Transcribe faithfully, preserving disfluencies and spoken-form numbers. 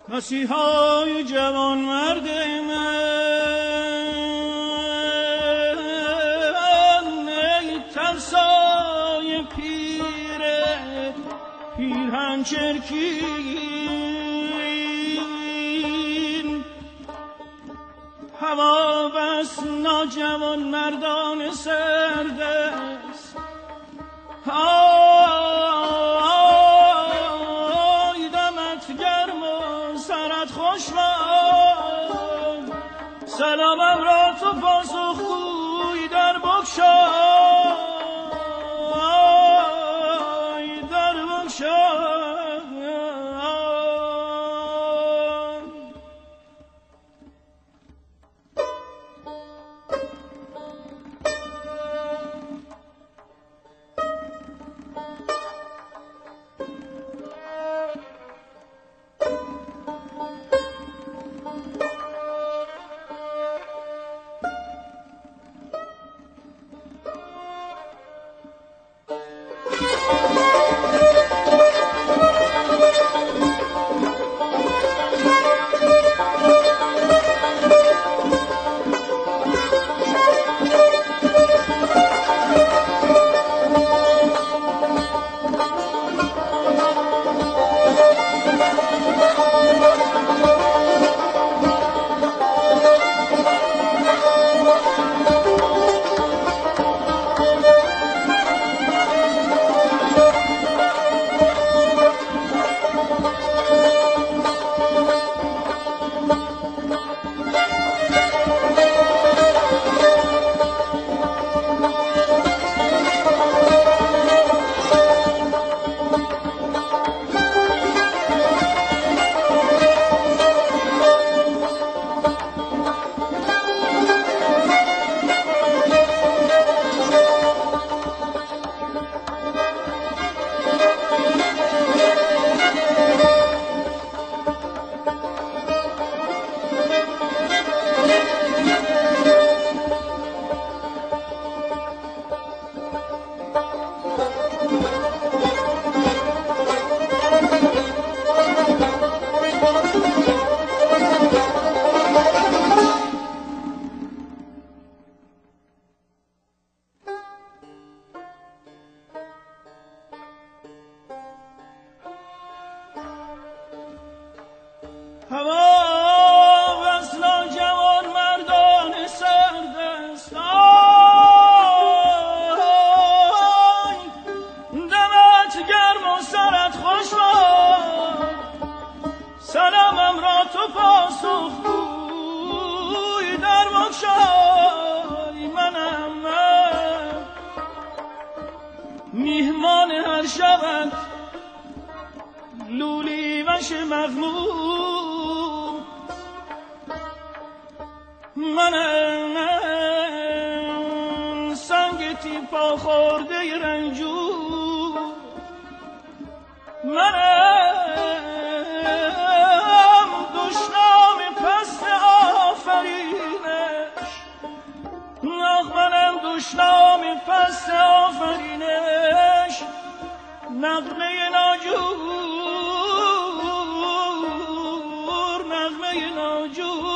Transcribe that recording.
مسیحای جوان مرد من، ای ترسای پیر پیرهن چرکین، هوا بس ناجوان مردان سرد است. آی دمت گرم و سرت خوش باد، سلامم را تو پاسخگوی در بگشای، در بگشای. میهمان هر شبت لولی وش مغموم، منم سنگ تیپا خورده رنجور، منم دشنام پست آفرینش، منم دشنام پست آفرینش، نغمه ناجور، نغمه ناجور.